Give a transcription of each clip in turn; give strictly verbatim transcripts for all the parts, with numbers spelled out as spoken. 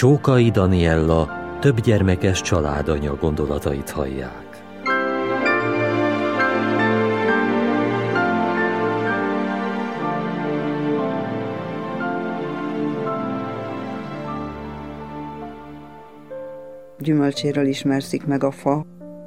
Csókai Daniella többgyermekes családanya gondolatait hallják. Gyümölcséről ismerszik meg a fa.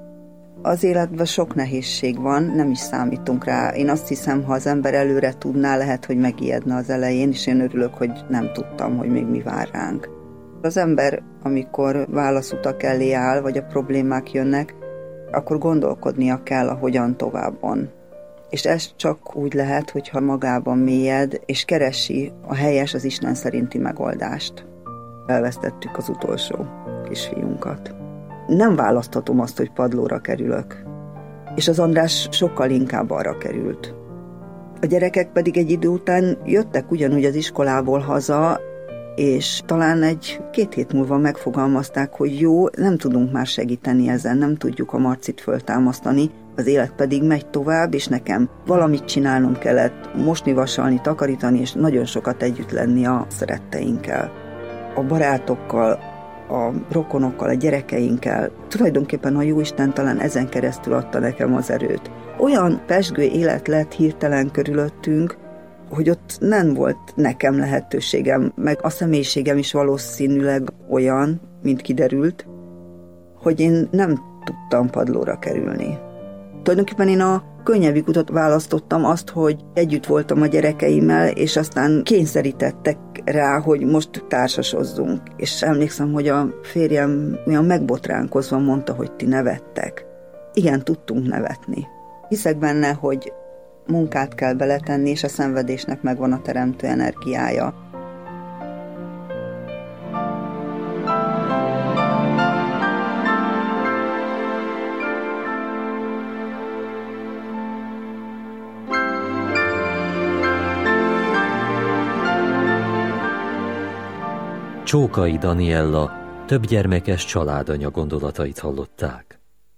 Az életben sok nehézség van, nem is számítunk rá. Én azt hiszem, ha az ember előre tudná, lehet, hogy megijedne az elején, és én örülök, hogy nem tudtam, hogy még mi vár ránk. Az ember, amikor válaszutak elé áll, vagy a problémák jönnek, akkor gondolkodnia kell a hogyan továbbon. És ez csak úgy lehet, hogyha magában mélyed, és keresi a helyes, az Isten szerinti megoldást. Elvesztettük az utolsó kisfiunkat. Nem választhatom azt, hogy padlóra kerülök. És az András sokkal inkább arra került. A gyerekek pedig egy idő után jöttek ugyanúgy az iskolából haza, és talán egy-két hét múlva megfogalmazták, hogy jó, nem tudunk már segíteni ezen, nem tudjuk a Marcit föltámasztani, az élet pedig megy tovább, és nekem valamit csinálnom kellett, mosni, vasalni, takarítani, és nagyon sokat együtt lenni a szeretteinkkel, a barátokkal, a rokonokkal, a gyerekeinkkel. Tulajdonképpen a Jóisten talán ezen keresztül adta nekem az erőt. Olyan pezsgő élet lett hirtelen körülöttünk, hogy ott nem volt nekem lehetőségem, meg a személyiségem is valószínűleg olyan, mint kiderült, hogy én nem tudtam padlóra kerülni. Tulajdonképpen én a könnyebbik utat választottam, azt, hogy együtt voltam a gyerekeimmel, és aztán kényszerítettek rá, hogy most társasozzunk. És emlékszem, hogy a férjem olyan megbotránkozva mondta, hogy ti nevettek. Igen, tudtunk nevetni. Hiszek benne, hogy munkát kell beletenni, és a szenvedésnek megvan a teremtő energiája. Csókai Daniella többgyermekes családanya gondolatait hallották.